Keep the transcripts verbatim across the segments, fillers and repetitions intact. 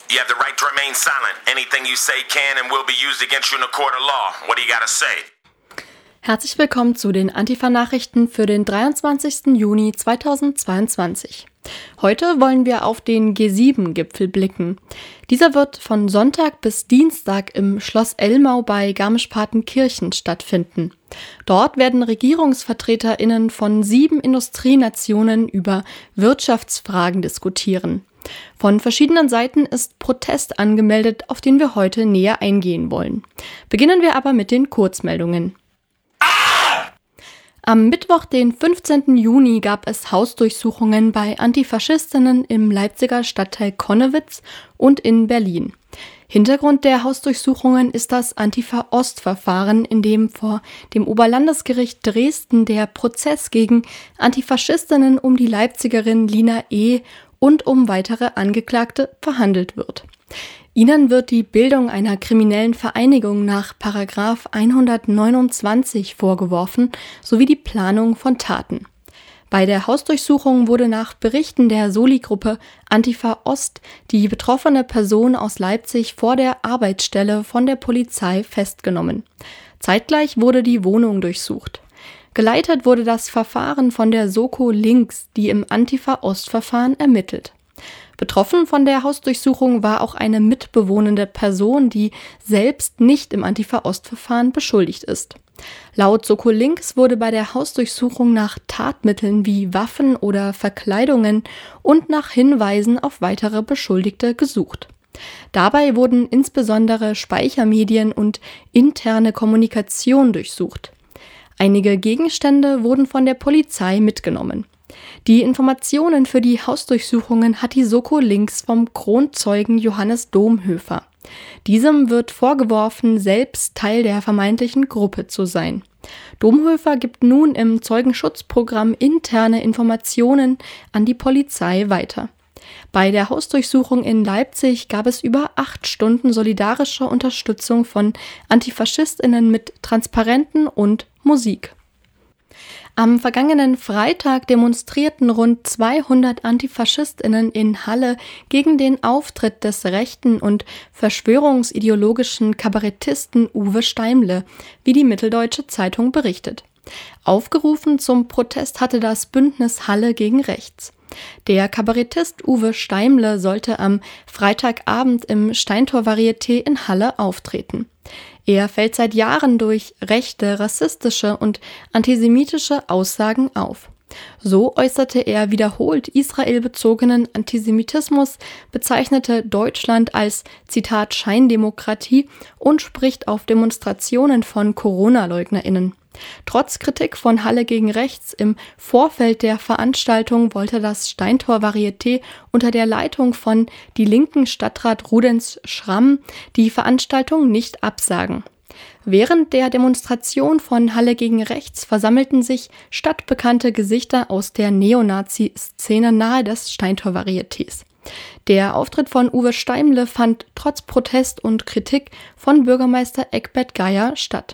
You have the right to remain silent. Anything you say can and will be used against you in a court of law. What do you gotta say? Herzlich willkommen zu den Antifa-Nachrichten für den dreiundzwanzigsten Juni zweitausendzweiundzwanzig. Heute wollen wir auf den G sieben Gipfel blicken. Dieser wird von Sonntag bis Dienstag im Schloss Elmau bei Garmisch-Partenkirchen stattfinden. Dort werden RegierungsvertreterInnen von sieben Industrienationen über Wirtschaftsfragen diskutieren. Von verschiedenen Seiten ist Protest angemeldet, auf den wir heute näher eingehen wollen. Beginnen wir aber mit den Kurzmeldungen. Am Mittwoch, den fünfzehnten Juni, gab es Hausdurchsuchungen bei Antifaschistinnen im Leipziger Stadtteil Connewitz und in Berlin. Hintergrund der Hausdurchsuchungen ist das Antifa-Ost-Verfahren, in dem vor dem Oberlandesgericht Dresden der Prozess gegen Antifaschistinnen um die Leipzigerin Lina E. und um weitere Angeklagte verhandelt wird. Ihnen wird die Bildung einer kriminellen Vereinigung nach Paragraph hundertneunundzwanzig vorgeworfen, sowie die Planung von Taten. Bei der Hausdurchsuchung wurde nach Berichten der Soli-Gruppe Antifa Ost die betroffene Person aus Leipzig vor der Arbeitsstelle von der Polizei festgenommen. Zeitgleich wurde die Wohnung durchsucht. Geleitet wurde das Verfahren von der Soko Links, die im Antifa-Ost-Verfahren ermittelt. Betroffen von der Hausdurchsuchung war auch eine mitbewohnende Person, die selbst nicht im Antifa-Ost-Verfahren beschuldigt ist. Laut Soko Links wurde bei der Hausdurchsuchung nach Tatmitteln wie Waffen oder Verkleidungen und nach Hinweisen auf weitere Beschuldigte gesucht. Dabei wurden insbesondere Speichermedien und interne Kommunikation durchsucht. Einige Gegenstände wurden von der Polizei mitgenommen. Die Informationen für die Hausdurchsuchungen hat die Soko Links vom Kronzeugen Johannes Domhöfer. Diesem wird vorgeworfen, selbst Teil der vermeintlichen Gruppe zu sein. Domhöfer gibt nun im Zeugenschutzprogramm interne Informationen an die Polizei weiter. Bei der Hausdurchsuchung in Leipzig gab es über acht Stunden solidarische Unterstützung von AntifaschistInnen mit Transparenten und Musik. Am vergangenen Freitag demonstrierten rund zweihundert AntifaschistInnen in Halle gegen den Auftritt des rechten und verschwörungsideologischen Kabarettisten Uwe Steimle, wie die Mitteldeutsche Zeitung berichtet. Aufgerufen zum Protest hatte das Bündnis Halle gegen Rechts. Der Kabarettist Uwe Steimle sollte am Freitagabend im Steintor-Varieté in Halle auftreten. Er fällt seit Jahren durch rechte, rassistische und antisemitische Aussagen auf. So äußerte er wiederholt israelbezogenen Antisemitismus, bezeichnete Deutschland als, Zitat, Scheindemokratie und spricht auf Demonstrationen von Corona-LeugnerInnen. Trotz Kritik von Halle gegen Rechts im Vorfeld der Veranstaltung wollte das Steintor-Varieté unter der Leitung von Die Linken Stadtrat Rudenz Schramm die Veranstaltung nicht absagen. Während der Demonstration von Halle gegen Rechts versammelten sich stadtbekannte Gesichter aus der Neonazi-Szene nahe des Steintor-Varietés. Der Auftritt von Uwe Steimle fand trotz Protest und Kritik von Bürgermeister Eckbert Geier statt.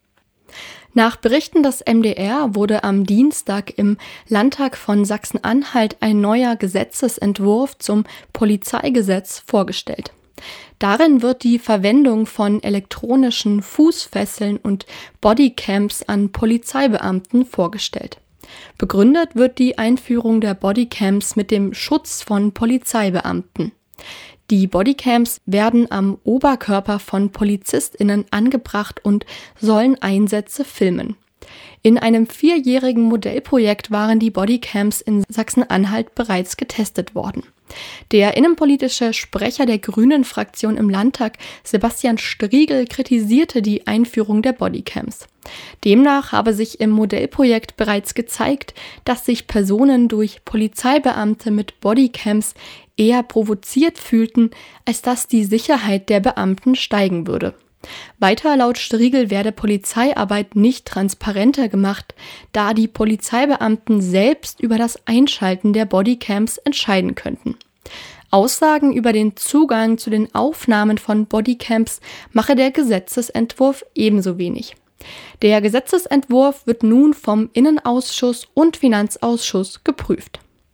Nach Berichten des M D R wurde am Dienstag im Landtag von Sachsen-Anhalt ein neuer Gesetzesentwurf zum Polizeigesetz vorgestellt. Darin wird die Verwendung von elektronischen Fußfesseln und Bodycams an Polizeibeamten vorgestellt. Begründet wird die Einführung der Bodycams mit dem Schutz von Polizeibeamten. Die Bodycams werden am Oberkörper von PolizistInnen angebracht und sollen Einsätze filmen. In einem vierjährigen Modellprojekt waren die Bodycams in Sachsen-Anhalt bereits getestet worden. Der innenpolitische Sprecher der Grünen-Fraktion im Landtag, Sebastian Striegel, kritisierte die Einführung der Bodycams. Demnach habe sich im Modellprojekt bereits gezeigt, dass sich Personen durch Polizeibeamte mit Bodycams eher provoziert fühlten, als dass die Sicherheit der Beamten steigen würde. Weiter laut Striegel werde Polizeiarbeit nicht transparenter gemacht, da die Polizeibeamten selbst über das Einschalten der Bodycams entscheiden könnten. Aussagen über den Zugang zu den Aufnahmen von Bodycams mache der Gesetzesentwurf ebenso wenig. Der Gesetzesentwurf wird nun vom Innenausschuss und Finanzausschuss geprüft.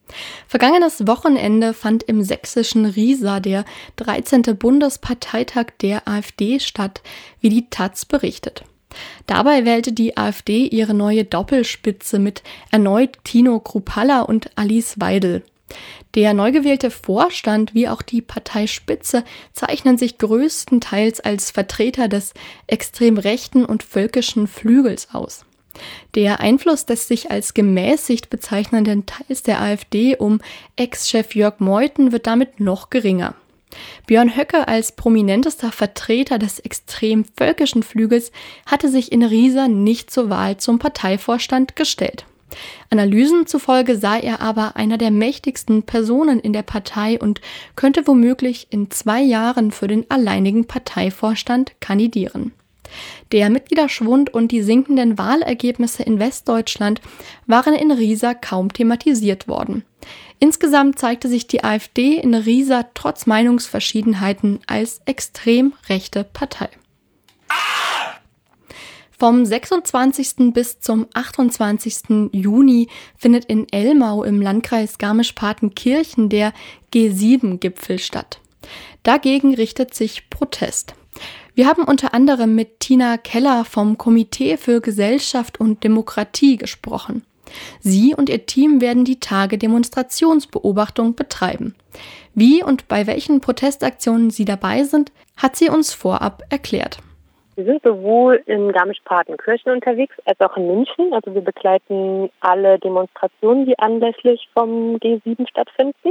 Vergangenes Wochenende fand im sächsischen Riesa der dreizehnte Bundesparteitag der AfD statt, wie die Taz berichtet. Dabei wählte die AfD ihre neue Doppelspitze mit erneut Tino Kruppalla und Alice Weidel. Der neu gewählte Vorstand wie auch die Parteispitze zeichnen sich größtenteils als Vertreter des extrem rechten und völkischen Flügels aus. Der Einfluss des sich als gemäßigt bezeichnenden Teils der AfD um Ex-Chef Jörg Meuthen wird damit noch geringer. Björn Höcke als prominentester Vertreter des extrem völkischen Flügels hatte sich in Riesa nicht zur Wahl zum Parteivorstand gestellt. Analysen zufolge sei er aber einer der mächtigsten Personen in der Partei und könnte womöglich in zwei Jahren für den alleinigen Parteivorstand kandidieren. Der Mitgliederschwund und die sinkenden Wahlergebnisse in Westdeutschland waren in Riesa kaum thematisiert worden. Insgesamt zeigte sich die AfD in Riesa trotz Meinungsverschiedenheiten als extrem rechte Partei. Vom sechsundzwanzigsten bis zum achtundzwanzigsten Juni findet in Elmau im Landkreis Garmisch-Partenkirchen der G sieben Gipfel statt. Dagegen richtet sich Protest. Wir haben unter anderem mit Tina Keller vom Komitee für Gesellschaft und Demokratie gesprochen. Sie und ihr Team werden die Tage Demonstrationsbeobachtung betreiben. Wie und bei welchen Protestaktionen sie dabei sind, hat sie uns vorab erklärt. Wir sind sowohl in Garmisch-Partenkirchen unterwegs als auch in München. Also wir begleiten alle Demonstrationen, die anlässlich vom G sieben stattfinden.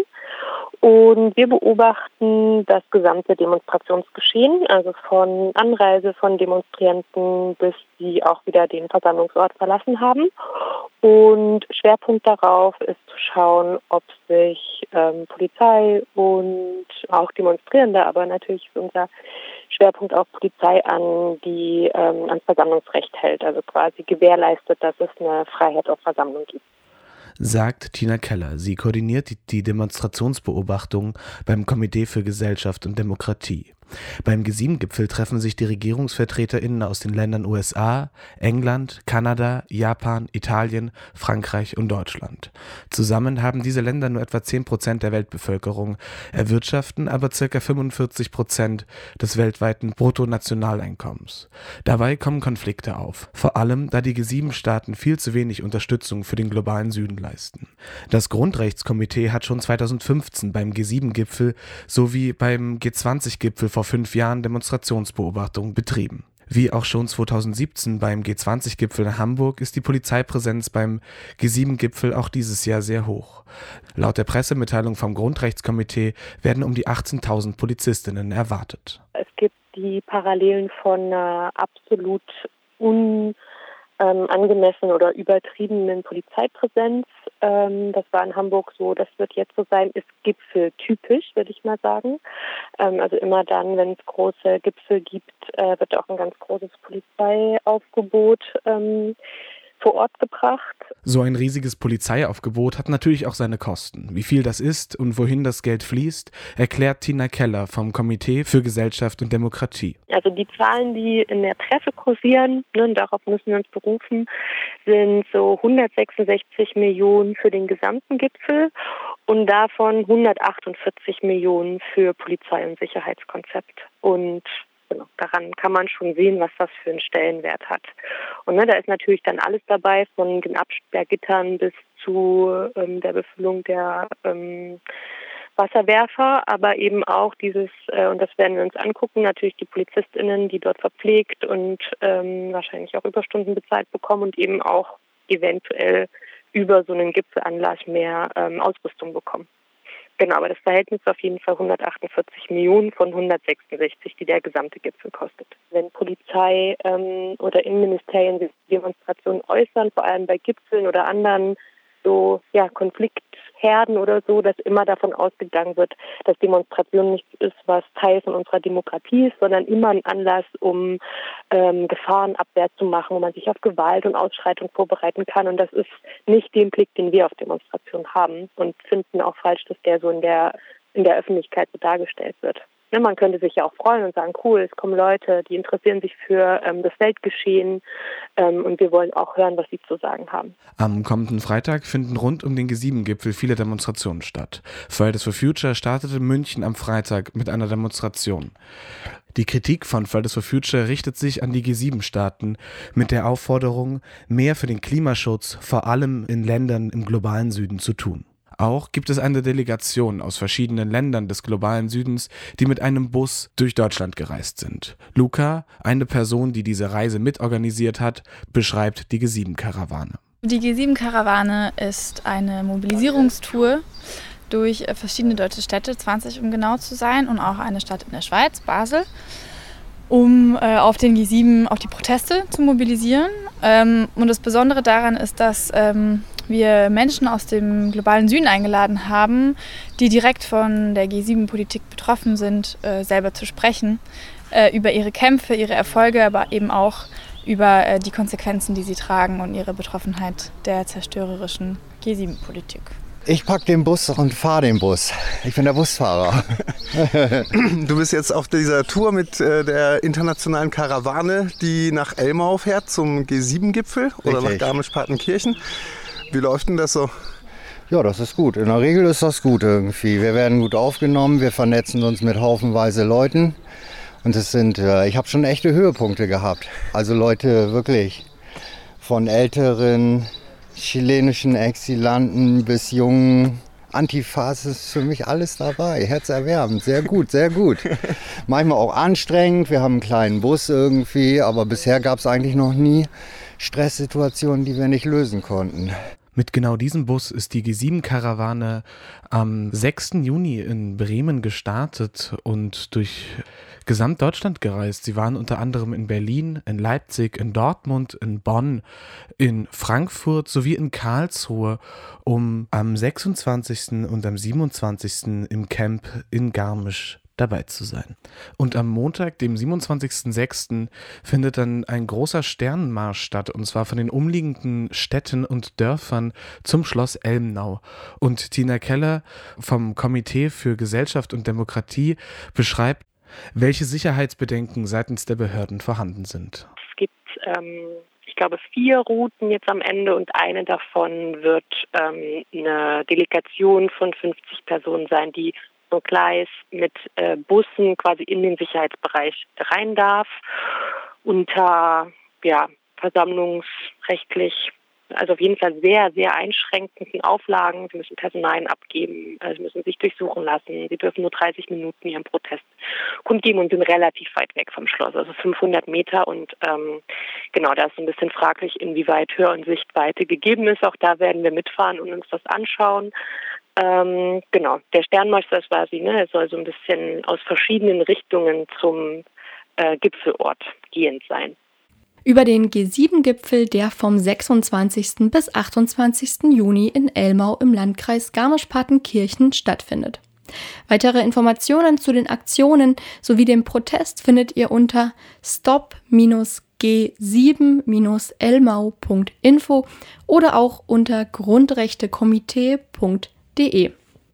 Und wir beobachten das gesamte Demonstrationsgeschehen, also von Anreise von Demonstrierenden bis sie auch wieder den Versammlungsort verlassen haben. Und Schwerpunkt darauf ist zu schauen, ob sich ähm, Polizei und auch Demonstrierende, aber natürlich ist unser Schwerpunkt auch Polizei an die ähm, ans Versammlungsrecht hält, also quasi gewährleistet, dass es eine Freiheit auf Versammlung gibt. Sagt Tina Keller. Sie koordiniert die, die Demonstrationsbeobachtung beim Komitee für Gesellschaft und Demokratie. Beim G sieben Gipfel treffen sich die RegierungsvertreterInnen aus den Ländern U S A, England, Kanada, Japan, Italien, Frankreich und Deutschland. Zusammen haben diese Länder nur etwa zehn Prozent der Weltbevölkerung, erwirtschaften aber ca. fünfundvierzig Prozent des weltweiten Bruttonationaleinkommens. Dabei kommen Konflikte auf, vor allem da die G sieben Staaten viel zu wenig Unterstützung für den globalen Süden leisten. Das Grundrechtskomitee hat schon zweitausendfünfzehn beim G sieben Gipfel sowie beim G zwanzig Gipfel vor fünf Jahren Demonstrationsbeobachtung betrieben. Wie auch schon zweitausendsiebzehn beim G zwanzig Gipfel in Hamburg ist die Polizeipräsenz beim G sieben Gipfel auch dieses Jahr sehr hoch. Laut der Pressemitteilung vom Grundrechtskomitee werden um die achtzehntausend Polizistinnen erwartet. Es gibt die Parallelen von einer absolut un Ähm, angemessenen oder übertriebenen Polizeipräsenz. Ähm, das war in Hamburg so, das wird jetzt so sein, ist gipfeltypisch, würde ich mal sagen. Ähm, also immer dann, wenn es große Gipfel gibt, äh, wird auch ein ganz großes Polizeiaufgebot ähm, vor Ort gebracht. So ein riesiges Polizeiaufgebot hat natürlich auch seine Kosten. Wie viel das ist und wohin das Geld fließt, erklärt Tina Keller vom Komitee für Gesellschaft und Demokratie. Also die Zahlen, die in der Presse kursieren, ne, und darauf müssen wir uns berufen, sind so hundertsechsundsechzig Millionen für den gesamten Gipfel und davon hundertachtundvierzig Millionen für Polizei- und Sicherheitskonzept. Und genau, daran kann man schon sehen, was das für einen Stellenwert hat. Und ne, da ist natürlich dann alles dabei, von den Absperrgittern bis zu ähm, der Befüllung der ähm, Wasserwerfer, aber eben auch dieses, äh, und das werden wir uns angucken, natürlich die PolizistInnen, die dort verpflegt und ähm, wahrscheinlich auch Überstunden bezahlt bekommen und eben auch eventuell über so einen Gipfelanlass mehr ähm, Ausrüstung bekommen. Genau, aber das Verhältnis ist auf jeden Fall hundertachtundvierzig Millionen von hundertsechsundsechzig, die der gesamte Gipfel kostet. Wenn Polizei ähm, oder Innenministerien sich Demonstrationen äußern, vor allem bei Gipfeln oder anderen so ja, Konfliktherden oder so, dass immer davon ausgegangen wird, dass Demonstration nichts ist, was Teil von unserer Demokratie ist, sondern immer ein Anlass, um ähm, Gefahrenabwehr zu machen, wo man sich auf Gewalt und Ausschreitung vorbereiten kann. Und das ist nicht den Blick, den wir auf Demonstrationen haben und finden auch falsch, dass der so in der in der Öffentlichkeit so dargestellt wird. Ne, man könnte sich ja auch freuen und sagen, cool, es kommen Leute, die interessieren sich für ähm, das Weltgeschehen ähm, und wir wollen auch hören, was sie zu sagen haben. Am kommenden Freitag finden rund um den G sieben Gipfel viele Demonstrationen statt. Fridays for Future startete in München am Freitag mit einer Demonstration. Die Kritik von Fridays for Future richtet sich an die G sieben Staaten mit der Aufforderung, mehr für den Klimaschutz, vor allem in Ländern im globalen Süden, zu tun. Auch gibt es eine Delegation aus verschiedenen Ländern des globalen Südens, die mit einem Bus durch Deutschland gereist sind. Luca, eine Person, die diese Reise mitorganisiert hat, beschreibt die G sieben Karawane. Die G sieben Karawane ist eine Mobilisierungstour durch verschiedene deutsche Städte, zwanzig um genau zu sein, und auch eine Stadt in der Schweiz, Basel, um äh, auf den G sieben, auf die Proteste zu mobilisieren. Ähm, und das Besondere daran ist, dass ähm, wir Menschen aus dem globalen Süden eingeladen haben, die direkt von der G sieben Politik betroffen sind, äh, selber zu sprechen, äh, über ihre Kämpfe, ihre Erfolge, aber eben auch über äh, die Konsequenzen, die sie tragen und ihre Betroffenheit der zerstörerischen G sieben Politik. Ich pack den Bus und fahre den Bus. Ich bin der Busfahrer. Du bist jetzt auf dieser Tour mit äh, der internationalen Karawane, die nach Elmau fährt zum G sieben Gipfel oder nach Garmisch-Partenkirchen. Wie läuft denn das so? Ja, das ist gut. In der Regel ist das gut irgendwie. Wir werden gut aufgenommen, wir vernetzen uns mit haufenweise Leuten. Und es sind, äh, ich habe schon echte Höhepunkte gehabt. Also Leute wirklich von älteren chilenischen Exilanten bis jungen Antifas, ist für mich alles dabei. Herzerwärmend, sehr gut, sehr gut. Manchmal auch anstrengend, wir haben einen kleinen Bus irgendwie, aber bisher gab es eigentlich noch nie Stresssituationen, die wir nicht lösen konnten. Mit genau diesem Bus ist die G sieben Karawane am sechsten Juni in Bremen gestartet und durch Gesamtdeutschland gereist. Sie waren unter anderem in Berlin, in Leipzig, in Dortmund, in Bonn, in Frankfurt sowie in Karlsruhe, um am sechsundzwanzigsten und am siebenundzwanzigsten im Camp in Garmisch dabei zu sein. Und am Montag, dem siebenundzwanzigsten sechsten findet dann ein großer Sternenmarsch statt, und zwar von den umliegenden Städten und Dörfern zum Schloss Elmnau. Und Tina Keller vom Komitee für Gesellschaft und Demokratie beschreibt, welche Sicherheitsbedenken seitens der Behörden vorhanden sind. Es gibt, ähm, ich glaube, vier Routen jetzt am Ende und eine davon wird ähm, eine Delegation von fünfzig Personen sein, die so Gleis mit äh, Bussen quasi in den Sicherheitsbereich rein darf, unter ja, versammlungsrechtlich, also auf jeden Fall sehr, sehr einschränkenden Auflagen. Sie müssen Personalien abgeben, sie müssen sich durchsuchen lassen, sie dürfen nur dreißig Minuten ihren Protest kundgeben und sind relativ weit weg vom Schloss, also fünfhundert Meter. Und ähm, genau, da ist so ein bisschen fraglich, inwieweit Hör- und Sichtweite gegeben ist. Auch da werden wir mitfahren und uns das anschauen. Ähm, genau, der Sternmarsch, das war sie, ne? Er soll so ein bisschen aus verschiedenen Richtungen zum äh, Gipfelort gehend sein. Über den G sieben Gipfel, der vom sechsundzwanzigsten bis achtundzwanzigsten Juni in Elmau im Landkreis Garmisch-Partenkirchen stattfindet. Weitere Informationen zu den Aktionen sowie dem Protest findet ihr unter stop G sieben Elmau Punkt info oder auch unter grundrechtekomitee Punkt de.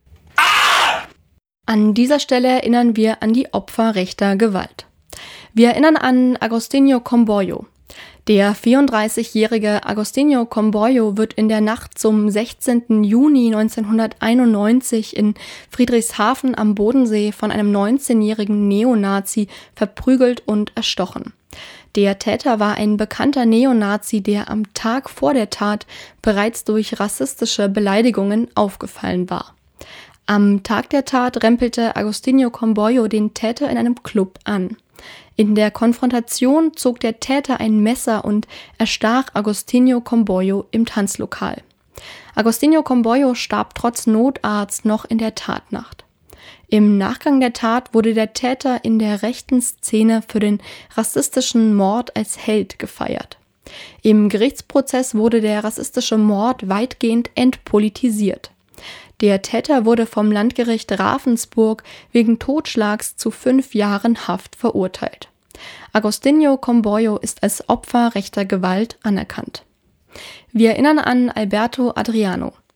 An dieser Stelle erinnern wir an die Opfer rechter Gewalt. Wir erinnern an Agostinho Comboio. Der vierunddreißigjährige Agostinho Comboio wird in der Nacht zum sechzehnten Juni neunzehnhunderteinundneunzig in Friedrichshafen am Bodensee von einem neunzehnjährigen Neonazi verprügelt und erstochen. Der Täter war ein bekannter Neonazi, der am Tag vor der Tat bereits durch rassistische Beleidigungen aufgefallen war. Am Tag der Tat rempelte Agostinho Comboio den Täter in einem Club an. In der Konfrontation zog der Täter ein Messer und erstach Agostinho Comboio im Tanzlokal. Agostinho Comboio starb trotz Notarzt noch in der Tatnacht. Im Nachgang der Tat wurde der Täter in der rechten Szene für den rassistischen Mord als Held gefeiert. Im Gerichtsprozess wurde der rassistische Mord weitgehend entpolitisiert. Der Täter wurde vom Landgericht Ravensburg wegen Totschlags zu fünf Jahren Haft verurteilt. Agostinho Comboio ist als Opfer rechter Gewalt anerkannt. Wir erinnern an Alberto Adriano.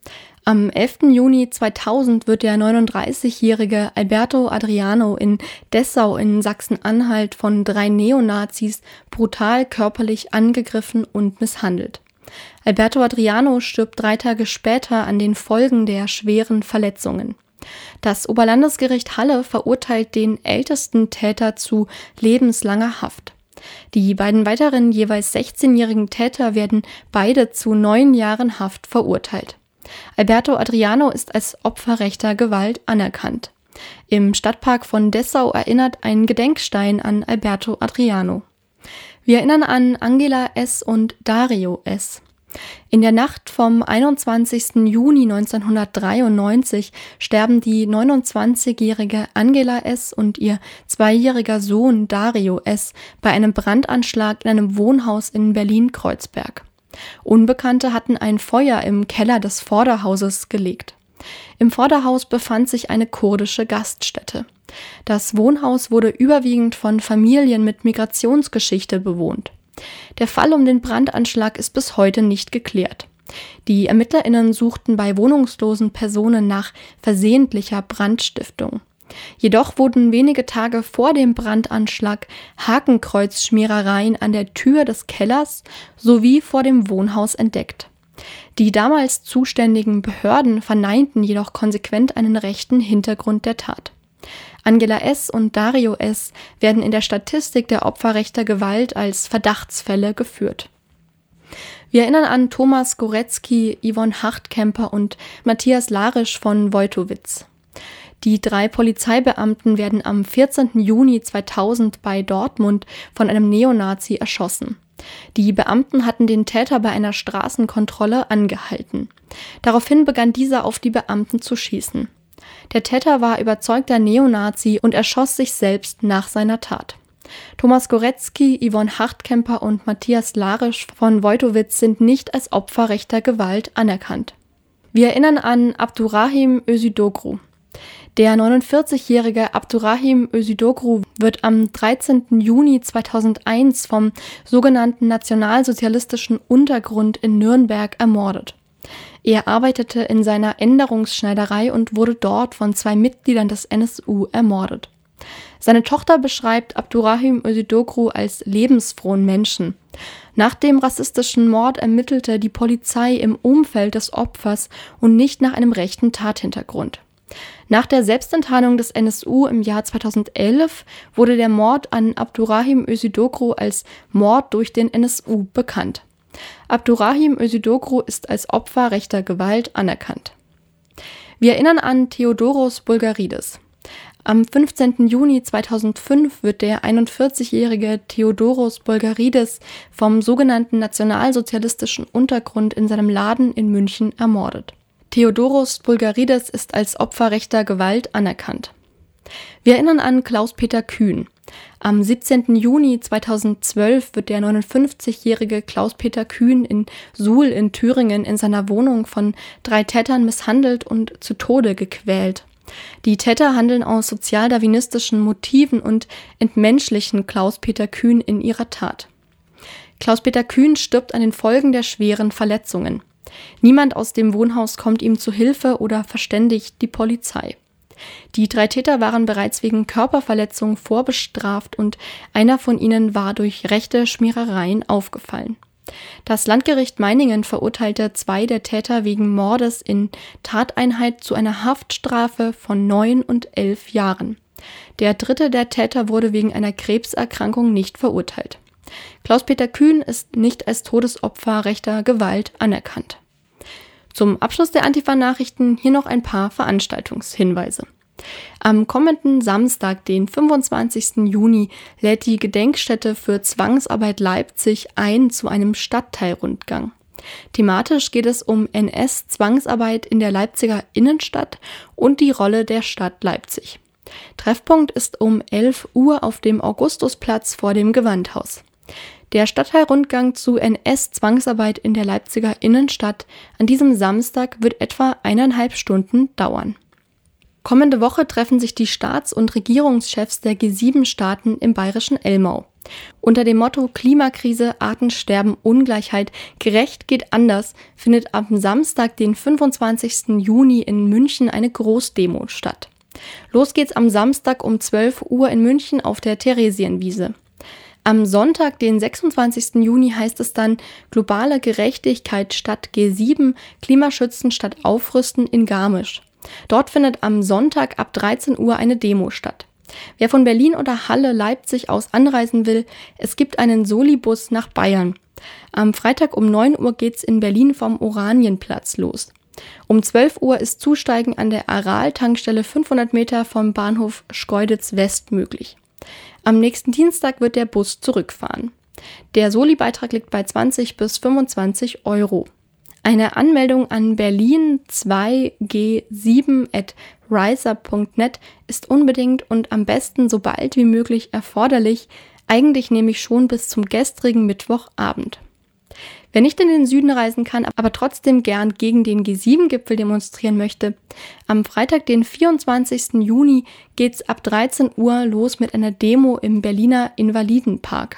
Am elften Juni zweitausend wird der neununddreißigjährige Alberto Adriano in Dessau in Sachsen-Anhalt von drei Neonazis brutal körperlich angegriffen und misshandelt. Alberto Adriano stirbt drei Tage später an den Folgen der schweren Verletzungen. Das Oberlandesgericht Halle verurteilt den ältesten Täter zu lebenslanger Haft. Die beiden weiteren jeweils sechzehnjährigen Täter werden beide zu neun Jahren Haft verurteilt. Alberto Adriano ist als Opfer rechter Gewalt anerkannt. Im Stadtpark von Dessau erinnert ein Gedenkstein an Alberto Adriano. Wir erinnern an Angela S. und Dario S. In der Nacht vom einundzwanzigsten Juni neunzehnhundertdreiundneunzig sterben die neunundzwanzigjährige Angela S. und ihr zweijähriger Sohn Dario S. bei einem Brandanschlag in einem Wohnhaus in Berlin-Kreuzberg. Unbekannte hatten ein Feuer im Keller des Vorderhauses gelegt. Im Vorderhaus befand sich eine kurdische Gaststätte. Das Wohnhaus wurde überwiegend von Familien mit Migrationsgeschichte bewohnt. Der Fall um den Brandanschlag ist bis heute nicht geklärt. Die ErmittlerInnen suchten bei wohnungslosen Personen nach versehentlicher Brandstiftung. Jedoch wurden wenige Tage vor dem Brandanschlag Hakenkreuzschmierereien an der Tür des Kellers sowie vor dem Wohnhaus entdeckt. Die damals zuständigen Behörden verneinten jedoch konsequent einen rechten Hintergrund der Tat. Angela S. und Dario S. werden in der Statistik der Opfer rechter Gewalt als Verdachtsfälle geführt. Wir erinnern an Thomas Goretzky, Yvonne Hartkemper und Matthias Larisch von Wojtowicz. Die drei Polizeibeamten werden am vierzehnten Juni zweitausend bei Dortmund von einem Neonazi erschossen. Die Beamten hatten den Täter bei einer Straßenkontrolle angehalten. Daraufhin begann dieser auf die Beamten zu schießen. Der Täter war überzeugter Neonazi und erschoss sich selbst nach seiner Tat. Thomas Goretzky, Yvonne Hartkemper und Matthias Larisch von Wojtowicz sind nicht als Opfer rechter Gewalt anerkannt. Wir erinnern an Abdurrahim Özüdoglu. Der neunundvierzigjährige Abdurrahim Özüdoglu wird am dreizehnten Juni zweitausendeins vom sogenannten nationalsozialistischen Untergrund in Nürnberg ermordet. Er arbeitete in seiner Änderungsschneiderei und wurde dort von zwei Mitgliedern des N S U ermordet. Seine Tochter beschreibt Abdurrahim Özüdoglu als lebensfrohen Menschen. Nach dem rassistischen Mord ermittelte die Polizei im Umfeld des Opfers und nicht nach einem rechten Tathintergrund. Nach der Selbstenttarnung des N S U im Jahr zweitausendelf wurde der Mord an Abdurrahim Özüdoglu als Mord durch den N S U bekannt. Abdurrahim Özüdoglu ist als Opfer rechter Gewalt anerkannt. Wir erinnern an Theodoros Bulgaridis. Am fünfzehnten Juni zweitausendfünf wird der einundvierzigjährige Theodoros Bulgaridis vom sogenannten nationalsozialistischen Untergrund in seinem Laden in München ermordet. Theodoros Bulgaridis ist als Opfer rechter Gewalt anerkannt. Wir erinnern an Klaus-Peter Kühn. Am siebzehnten Juni zweitausendzwölf wird der neunundfünfzigjährige Klaus-Peter Kühn in Suhl in Thüringen in seiner Wohnung von drei Tätern misshandelt und zu Tode gequält. Die Täter handeln aus sozialdarwinistischen Motiven und entmenschlichen Klaus-Peter Kühn in ihrer Tat. Klaus-Peter Kühn stirbt an den Folgen der schweren Verletzungen. Niemand aus dem Wohnhaus kommt ihm zu Hilfe oder verständigt die Polizei. Die drei Täter waren bereits wegen Körperverletzung vorbestraft und einer von ihnen war durch rechte Schmierereien aufgefallen. Das Landgericht Meiningen verurteilte zwei der Täter wegen Mordes in Tateinheit zu einer Haftstrafe von neun und elf Jahren. Der dritte der Täter wurde wegen einer Krebserkrankung nicht verurteilt. Klaus-Peter Kühn ist nicht als Todesopfer rechter Gewalt anerkannt. Zum Abschluss der Antifa-Nachrichten hier noch ein paar Veranstaltungshinweise. Am kommenden Samstag, den fünfundzwanzigsten Juni, lädt die Gedenkstätte für Zwangsarbeit Leipzig ein zu einem Stadtteilrundgang. Thematisch geht es um N S-Zwangsarbeit in der Leipziger Innenstadt und die Rolle der Stadt Leipzig. Treffpunkt ist um elf Uhr auf dem Augustusplatz vor dem Gewandhaus. Der Stadtteilrundgang zu N S-Zwangsarbeit in der Leipziger Innenstadt an diesem Samstag wird etwa eineinhalb Stunden dauern. Kommende Woche treffen sich die Staats- und Regierungschefs der G sieben Staaten im bayerischen Elmau. Unter dem Motto Klimakrise, Artensterben, Ungleichheit, gerecht geht anders findet am Samstag, den fünfundzwanzigsten Juni in München eine Großdemo statt. Los geht's am Samstag um zwölf Uhr in München auf der Theresienwiese. Am Sonntag, den sechsundzwanzigsten Juni, heißt es dann Globale Gerechtigkeit statt G sieben, Klimaschützen statt Aufrüsten in Garmisch. Dort findet am Sonntag ab dreizehn Uhr eine Demo statt. Wer von Berlin oder Halle, Leipzig aus anreisen will, es gibt einen Solibus nach Bayern. Am Freitag um neun Uhr geht's in Berlin vom Oranienplatz los. Um zwölf Uhr ist Zusteigen an der Aral-Tankstelle fünfhundert Meter vom Bahnhof Schkeuditz West möglich. Am nächsten Dienstag wird der Bus zurückfahren. Der Soli-Beitrag liegt bei zwanzig bis fünfundzwanzig Euro. Eine Anmeldung an berlin zwei G sieben at riser punkt net ist unbedingt und am besten so bald wie möglich erforderlich, eigentlich nämlich schon bis zum gestrigen Mittwochabend. Wer nicht in den Süden reisen kann, aber trotzdem gern gegen den G sieben Gipfel demonstrieren möchte, am Freitag, den vierundzwanzigsten Juni, geht's ab dreizehn Uhr los mit einer Demo im Berliner Invalidenpark.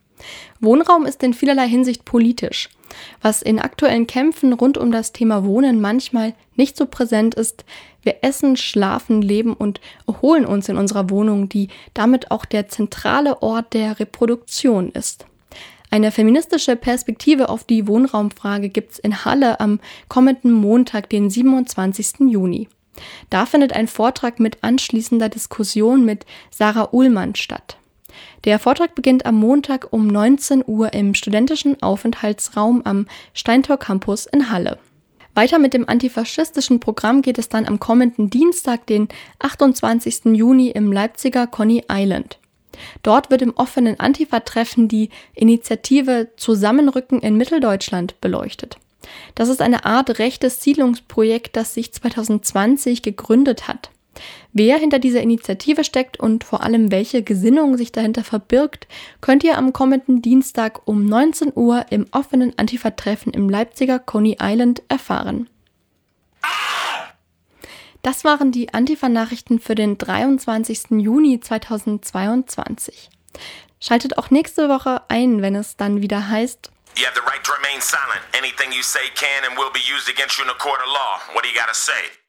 Wohnraum ist in vielerlei Hinsicht politisch. Was in aktuellen Kämpfen rund um das Thema Wohnen manchmal nicht so präsent ist, wir essen, schlafen, leben und erholen uns in unserer Wohnung, die damit auch der zentrale Ort der Reproduktion ist. Eine feministische Perspektive auf die Wohnraumfrage gibt's in Halle am kommenden Montag, den siebenundzwanzigsten Juni. Da findet ein Vortrag mit anschließender Diskussion mit Sarah Uhlmann statt. Der Vortrag beginnt am Montag um neunzehn Uhr im studentischen Aufenthaltsraum am Steintor Campus in Halle. Weiter mit dem antifaschistischen Programm geht es dann am kommenden Dienstag, den achtundzwanzigsten Juni im Leipziger Coney Island. Dort wird im offenen Antifa-Treffen die Initiative Zusammenrücken in Mitteldeutschland beleuchtet. Das ist eine Art rechtes Siedlungsprojekt, das sich zweitausendzwanzig gegründet hat. Wer hinter dieser Initiative steckt und vor allem welche Gesinnung sich dahinter verbirgt, könnt ihr am kommenden Dienstag um neunzehn Uhr im offenen Antifa-Treffen im Leipziger Coney Island erfahren. Das waren die Antifa-Nachrichten für den dreiundzwanzigsten Juni zweitausendzweiundzwanzig. Schaltet auch nächste Woche ein, wenn es dann wieder heißt: You have the right to remain silent. Anything you say can and will be used against you in a court of law. What do you gotta say?